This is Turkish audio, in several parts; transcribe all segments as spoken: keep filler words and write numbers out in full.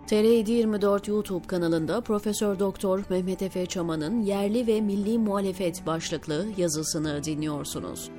T R yedi yirmi dört YouTube kanalında Profesör Doktor Mehmet Efe Çaman'ın Yerli ve Milli Muhalefet başlıklı yazısını dinliyorsunuz.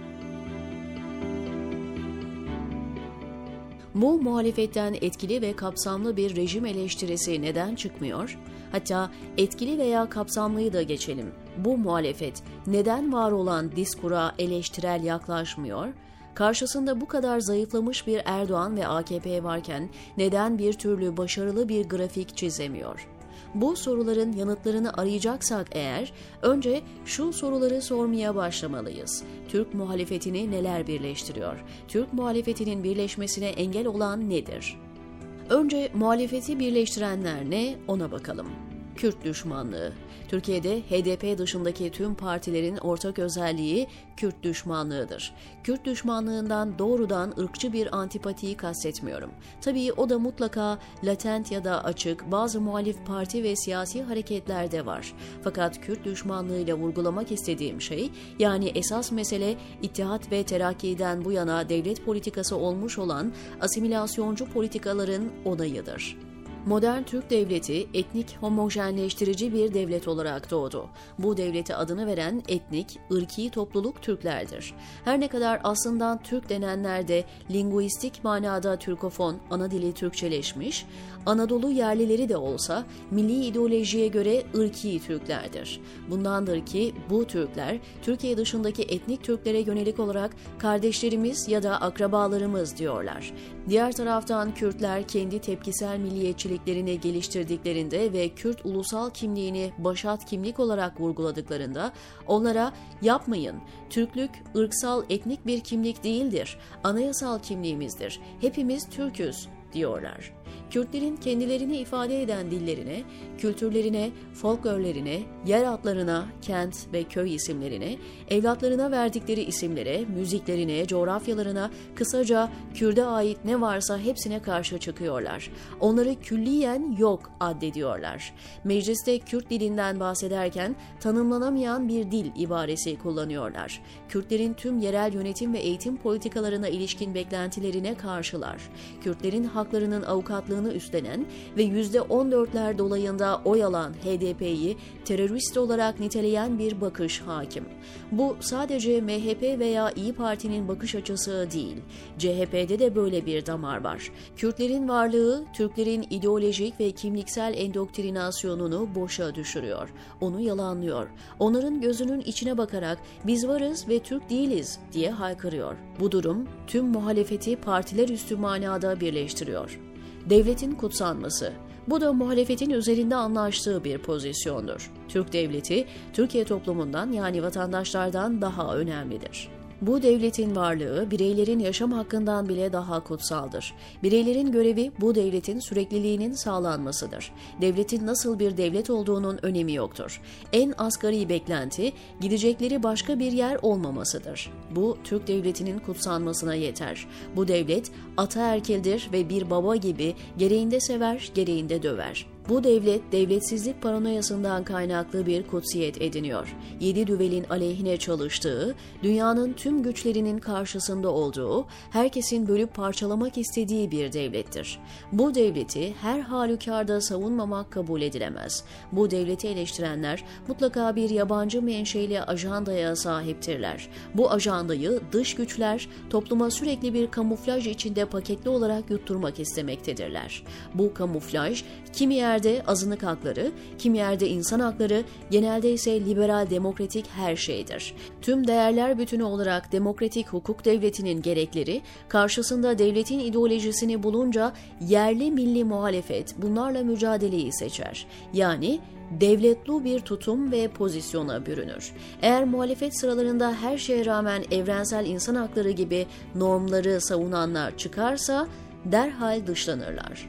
Bu muhalefetten etkili ve kapsamlı bir rejim eleştirisi neden çıkmıyor? Hatta etkili veya kapsamlıyı da geçelim. Bu muhalefet neden var olan diskura eleştirel yaklaşmıyor? Karşısında bu kadar zayıflamış bir Erdoğan ve A K P varken neden bir türlü başarılı bir grafik çizemiyor? Bu soruların yanıtlarını arayacaksak eğer, önce şu soruları sormaya başlamalıyız. Türk muhalefetini neler birleştiriyor? Türk muhalefetinin birleşmesine engel olan nedir? Önce muhalefeti birleştirenler ne? Ona bakalım. Kürt düşmanlığı. Türkiye'de H D P dışındaki tüm partilerin ortak özelliği Kürt düşmanlığıdır. Kürt düşmanlığından doğrudan ırkçı bir antipatiyi kastetmiyorum. Tabii o da mutlaka latent ya da açık bazı muhalif parti ve siyasi hareketlerde var. Fakat Kürt düşmanlığıyla vurgulamak istediğim şey, yani esas mesele İttihat ve Terakki'den bu yana devlet politikası olmuş olan asimilasyoncu politikaların onayıdır. Modern Türk devleti etnik homojenleştirici bir devlet olarak doğdu. Bu devlete adını veren etnik, ırki topluluk Türklerdir. Her ne kadar aslında Türk denenler de linguistik manada Türkofon, ana dili Türkçeleşmiş, Anadolu yerlileri de olsa milli ideolojiye göre ırki Türklerdir. Bundandır ki bu Türkler Türkiye dışındaki etnik Türklere yönelik olarak kardeşlerimiz ya da akrabalarımız diyorlar. Diğer taraftan Kürtler kendi tepkisel milliyetçiliklerini geliştirdiklerinde ve Kürt ulusal kimliğini başat kimlik olarak vurguladıklarında onlara yapmayın, Türklük ırksal etnik bir kimlik değildir, anayasal kimliğimizdir, hepimiz Türküz diyorlar. Kürtlerin kendilerini ifade eden dillerine, kültürlerine, folklorlarine, yer adlarına, kent ve köy isimlerine, evlatlarına verdikleri isimlere, müziklerine, coğrafyalarına, kısaca Kürt'e ait ne varsa hepsine karşı çıkıyorlar. Onları külliyen yok addediyorlar. Mecliste Kürt dilinden bahsederken tanımlanamayan bir dil ibaresi kullanıyorlar. Kürtlerin tüm yerel yönetim ve eğitim politikalarına ilişkin beklentilerine karşılar. Kürtlerin haklarının avukatlığını üstlenen ve yüzde on dörtler dolayında oy alan H D P'yi terörist olarak niteleyen bir bakış hakim. Bu sadece M H P veya İyi Parti'nin bakış açısı değil. C H P'de de böyle bir damar var. Kürtlerin varlığı, Türklerin ideolojik ve kimliksel endoktrinasyonunu boşa düşürüyor. Onu yalanlıyor. Onların gözünün içine bakarak biz varız ve Türk değiliz diye haykırıyor. Bu durum tüm muhalefeti partiler üstü manada birleştiriyor. Devletin kutsanması. Bu da muhalefetin üzerinde anlaştığı bir pozisyondur. Türk devleti, Türkiye toplumundan yani vatandaşlardan daha önemlidir. Bu devletin varlığı bireylerin yaşam hakkından bile daha kutsaldır. Bireylerin görevi bu devletin sürekliliğinin sağlanmasıdır. Devletin nasıl bir devlet olduğunun önemi yoktur. En asgari beklenti gidecekleri başka bir yer olmamasıdır. Bu Türk devletinin kutsanmasına yeter. Bu devlet ataerkildir ve bir baba gibi gereğinde sever, gereğinde döver. Bu devlet, devletsizlik paranoyasından kaynaklı bir kutsiyet ediniyor. Yedi düvelin aleyhine çalıştığı, dünyanın tüm güçlerinin karşısında olduğu, herkesin bölüp parçalamak istediği bir devlettir. Bu devleti her halükarda savunmamak kabul edilemez. Bu devleti eleştirenler mutlaka bir yabancı menşeli ajandaya sahiptirler. Bu ajandayı dış güçler topluma sürekli bir kamuflaj içinde paketli olarak yutturmak istemektedirler. Bu kamuflaj kimi yerde azınlık hakları, kimi yerde insan hakları, genelde ise liberal demokratik her şeydir. Tüm değerler bütünü olarak demokratik hukuk devletinin gerekleri, karşısında devletin ideolojisini bulunca yerli milli muhalefet bunlarla mücadeleyi seçer. Yani devletlu bir tutum ve pozisyona bürünür. Eğer muhalefet sıralarında her şeye rağmen evrensel insan hakları gibi normları savunanlar çıkarsa derhal dışlanırlar.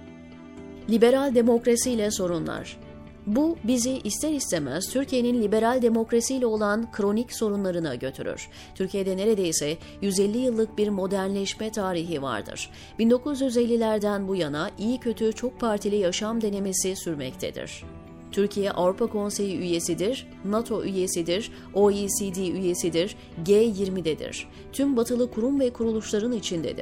Liberal demokrasiyle sorunlar. Bu bizi ister istemez Türkiye'nin liberal demokrasiyle olan kronik sorunlarına götürür. Türkiye'de neredeyse yüz elli yıllık bir modernleşme tarihi vardır. bin dokuz yüz ellilerden bu yana iyi kötü çok partili yaşam denemesi sürmektedir. Türkiye Avrupa Konseyi üyesidir, NATO üyesidir, O E C D üyesidir, G yirmi'dedir. Tüm batılı kurum ve kuruluşların içindedir.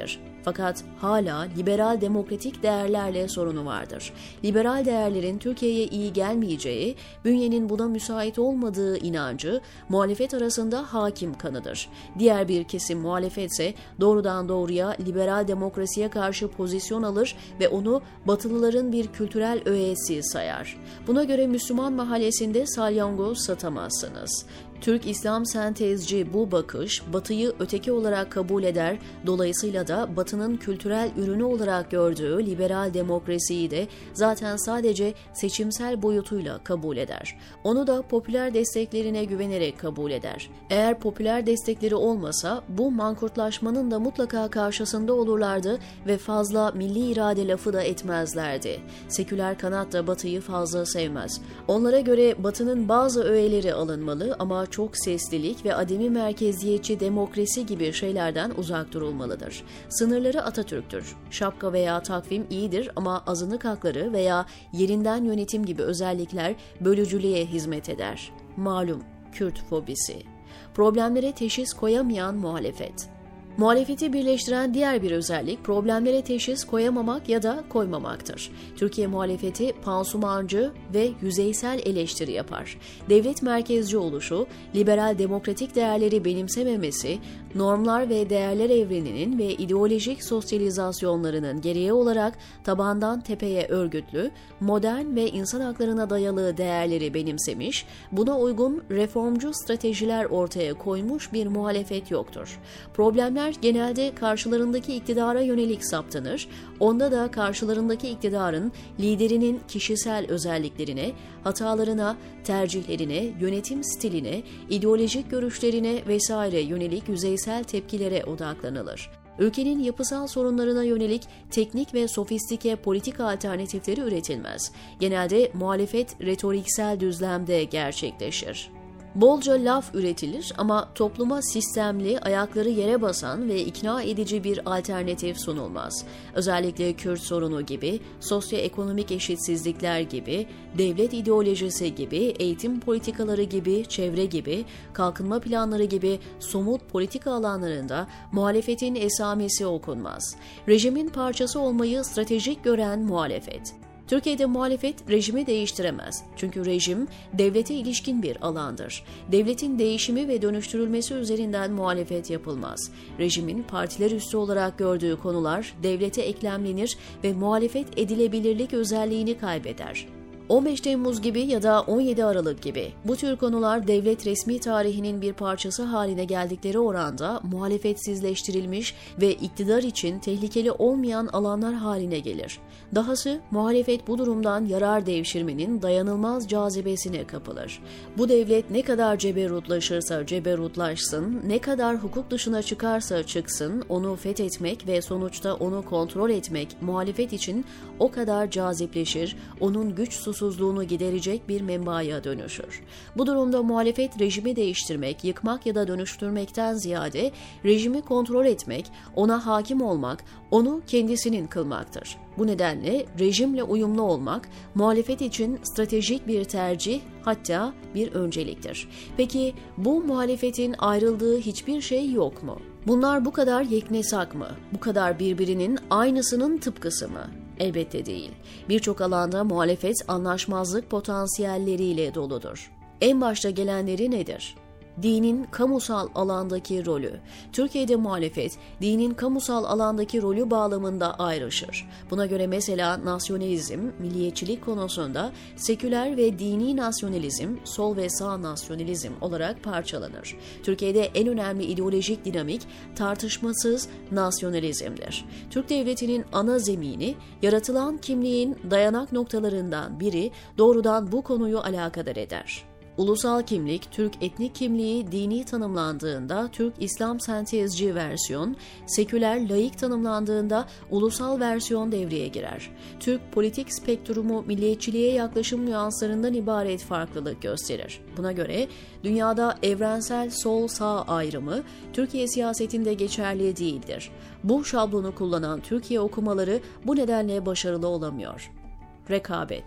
Fakat hala liberal demokratik değerlerle sorunu vardır. Liberal değerlerin Türkiye'ye iyi gelmeyeceği, bünyenin buna müsait olmadığı inancı muhalefet arasında hakim kanıdır. Diğer bir kesim muhalefetse doğrudan doğruya liberal demokrasiye karşı pozisyon alır ve onu Batılıların bir kültürel öğesi sayar. Buna göre Müslüman mahallesinde salyangoz satamazsınız. Türk-İslam sentezci bu bakış, Batı'yı öteki olarak kabul eder, dolayısıyla da Batı'nın kültürel ürünü olarak gördüğü liberal demokrasiyi de zaten sadece seçimsel boyutuyla kabul eder. Onu da popüler desteklerine güvenerek kabul eder. Eğer popüler destekleri olmasa, bu mankurtlaşmanın da mutlaka karşısında olurlardı ve fazla milli irade lafı da etmezlerdi. Seküler kanat da Batı'yı fazla sevmez. Onlara göre Batı'nın bazı öğeleri alınmalı ama çok seslilik ve ademi merkeziyetçi demokrasi gibi şeylerden uzak durulmalıdır. Sınırları Atatürk'tür. Şapka veya takvim iyidir ama azınlık hakları veya yerinden yönetim gibi özellikler bölücülüğe hizmet eder. Malum Kürt fobisi. Problemlere teşhis koyamayan muhalefet. Muhalefeti birleştiren diğer bir özellik problemlere teşhis koyamamak ya da koymamaktır. Türkiye muhalefeti pansumancı ve yüzeysel eleştiri yapar. Devlet merkezci oluşu, liberal demokratik değerleri benimsememesi, normlar ve değerler evreninin ve ideolojik sosyalizasyonlarının gereği olarak tabandan tepeye örgütlü, modern ve insan haklarına dayalı değerleri benimsemiş, buna uygun reformcu stratejiler ortaya koymuş bir muhalefet yoktur. Problemler genelde karşılarındaki iktidara yönelik saptanır, onda da karşılarındaki iktidarın liderinin kişisel özelliklerine, hatalarına, tercihlerine, yönetim stiline, ideolojik görüşlerine vesaire yönelik yüzeysel tepkilere odaklanılır. Ülkenin yapısal sorunlarına yönelik teknik ve sofistike politik alternatifleri üretilmez. Genelde muhalefet retoriksel düzlemde gerçekleşir. Bolca laf üretilir ama topluma sistemli, ayakları yere basan ve ikna edici bir alternatif sunulmaz. Özellikle Kürt sorunu gibi, sosyoekonomik eşitsizlikler gibi, devlet ideolojisi gibi, eğitim politikaları gibi, çevre gibi, kalkınma planları gibi somut politika alanlarında muhalefetin esamesi okunmaz. Rejimin parçası olmayı stratejik gören muhalefet. Türkiye'de muhalefet rejimi değiştiremez. Çünkü rejim devlete ilişkin bir alandır. Devletin değişimi ve dönüştürülmesi üzerinden muhalefet yapılmaz. Rejimin partiler üstü olarak gördüğü konular devlete eklemlenir ve muhalefet edilebilirlik özelliğini kaybeder. on beş Temmuz gibi ya da on yedi Aralık gibi bu tür konular devlet resmi tarihinin bir parçası haline geldikleri oranda muhalefetsizleştirilmiş ve iktidar için tehlikeli olmayan alanlar haline gelir. Dahası muhalefet bu durumdan yarar devşirmenin dayanılmaz cazibesine kapılır. Bu devlet ne kadar ceberutlaşırsa ceberutlaşsın, ne kadar hukuk dışına çıkarsa çıksın, onu fethetmek ve sonuçta onu kontrol etmek muhalefet için o kadar cazipleşir, onun güç susuzluğunu giderecek bir menbaaya dönüşür. Bu durumda muhalefet rejimi değiştirmek, yıkmak ya da dönüştürmekten ziyade rejimi kontrol etmek, ona hakim olmak, onu kendisinin kılmaktır. Bu nedenle rejimle uyumlu olmak, muhalefet için stratejik bir tercih, hatta bir önceliktir. Peki bu muhalefetin ayrıldığı hiçbir şey yok mu? Bunlar bu kadar yeknesak mı? Bu kadar birbirinin aynısının tıpkısı mı? Elbette değil. Birçok alanda muhalefet anlaşmazlık potansiyelleriyle doludur. En başta gelenleri nedir? Dinin kamusal alandaki rolü. Türkiye'de muhalefet, dinin kamusal alandaki rolü bağlamında ayrışır. Buna göre mesela nasyonalizm, milliyetçilik konusunda seküler ve dini nasyonalizm, sol ve sağ nasyonalizm olarak parçalanır. Türkiye'de en önemli ideolojik dinamik tartışmasız nasyonalizmdir. Türk devletinin ana zemini, yaratılan kimliğin dayanak noktalarından biri doğrudan bu konuyu alakadar eder. Ulusal kimlik, Türk etnik kimliği dini tanımlandığında Türk-İslam sentezci versiyon, seküler laik tanımlandığında ulusal versiyon devreye girer. Türk politik spektrumu milliyetçiliğe yaklaşım nüanslarından ibaret farklılık gösterir. Buna göre dünyada evrensel sol-sağ ayrımı Türkiye siyasetinde geçerli değildir. Bu şablonu kullanan Türkiye okumaları bu nedenle başarılı olamıyor. Rekabet.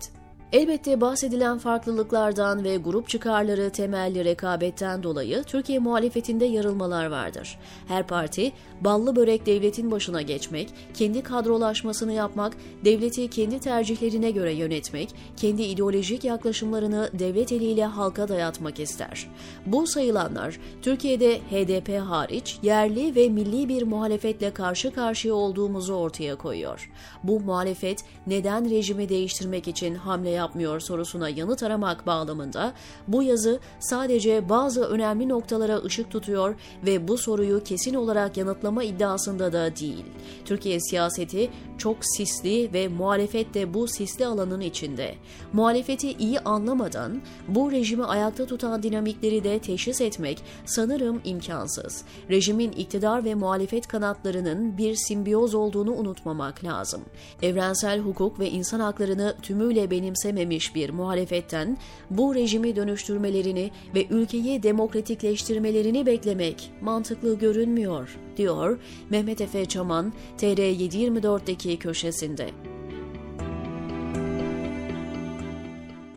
Elbette bahsedilen farklılıklardan ve grup çıkarları temelli rekabetten dolayı Türkiye muhalefetinde yarılmalar vardır. Her parti, ballı börek devletin başına geçmek, kendi kadrolaşmasını yapmak, devleti kendi tercihlerine göre yönetmek, kendi ideolojik yaklaşımlarını devlet eliyle halka dayatmak ister. Bu sayılanlar, Türkiye'de H D P hariç yerli ve milli bir muhalefetle karşı karşıya olduğumuzu ortaya koyuyor. Bu muhalefet neden rejimi değiştirmek için hamle yapmıyor sorusuna yanıt aramak bağlamında bu yazı sadece bazı önemli noktalara ışık tutuyor ve bu soruyu kesin olarak yanıtlama iddiasında da değil. Türkiye siyaseti çok sisli ve muhalefet de bu sisli alanın içinde. Muhalefeti iyi anlamadan bu rejimi ayakta tutan dinamikleri de teşhis etmek sanırım imkansız. Rejimin iktidar ve muhalefet kanatlarının bir simbiyoz olduğunu unutmamak lazım. Evrensel hukuk ve insan haklarını tümüyle benimsememiş bir muhalefetten bu rejimi dönüştürmelerini ve ülkeyi demokratikleştirmelerini beklemek mantıklı görünmüyor, diyor Mehmet Efe Çaman T R yedi yirmi dört'teki köşesinde.